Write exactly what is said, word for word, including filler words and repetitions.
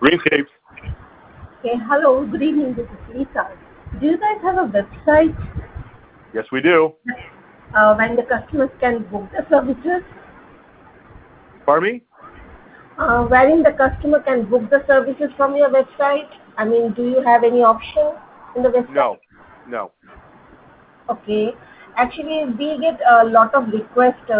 Greenscapes. Okay, hello, good evening, this is Lisa. Do you guys have a website Yes, we do. uh, when the customers can book the services? Pardon me? Uh, wherein the customer can book the services from your website? I mean, do you have any option in the website? No. No. Okay. Actually, we get a lot of requests uh,